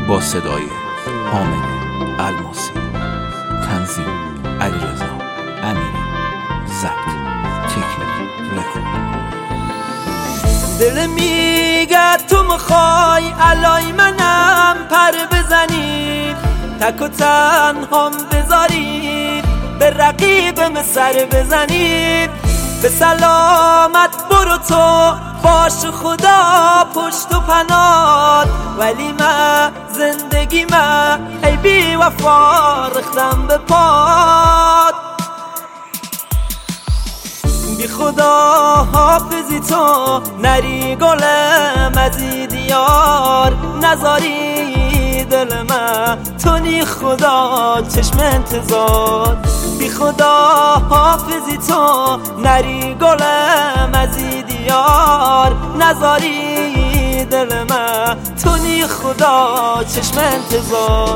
با صدای حامد الماسی، تنظیم علیرضا امیری، ضبط تکنیک رکورد. دل میگه تو میخوای علای منم پر بزنی، تک و تنهام بذاری به رقیبم سر بزنی. به سلامت برو تو باش خدا پشت و پنات، ولی من زندگی من ای بی وفا رختم به پات. بی خدا حافظی تو نری گلم ازی دیار، نذاری دل من تو نی خدا چشم انتظار. بی خدا حافظی تو نری گلم ازی دیار، نذاری دل من تو نی خدا چشم انتظار.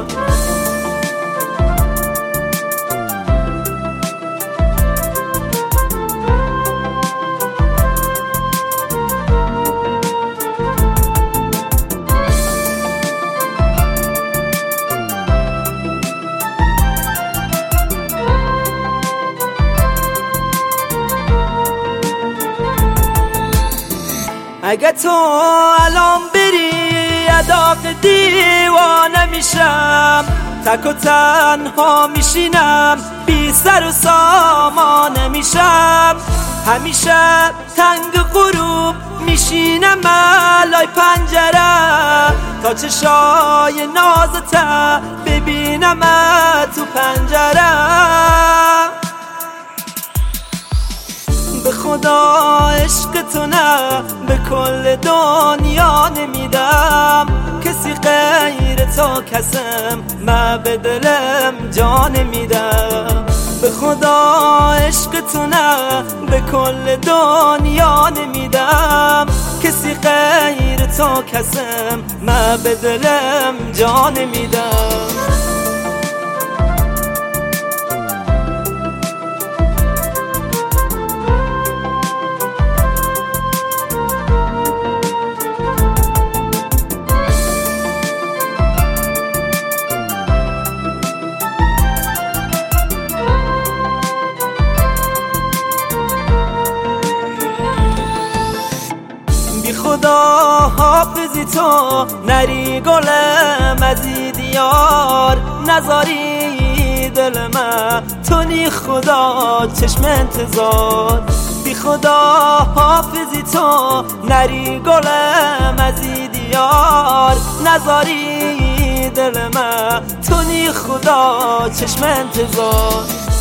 اگه تو الان بری اداق دیوانه میشم، تک و تنها میشینم بی سر و سامانه میشم. همیشه تنگ غروب میشینم علای پنجره، تا چشای نازت ببینم تو پنجره. به خدا عشق تو نه به کل دنیا نمیدم، کسی غیر تو کسم من به دلم جان میدم. به خدا عشق تو نه به کل دنیا نمیدم، کسی غیر تو کسم من به دلم جان میدم. خدا حافظی تو نری گلم ازی دیار، نذاری دل من تو نی خدا چشم انتظار. بی خدا حافظی تو نری گلم ازی دیار، نذاری دل من تو نی خدا چشم انتظار.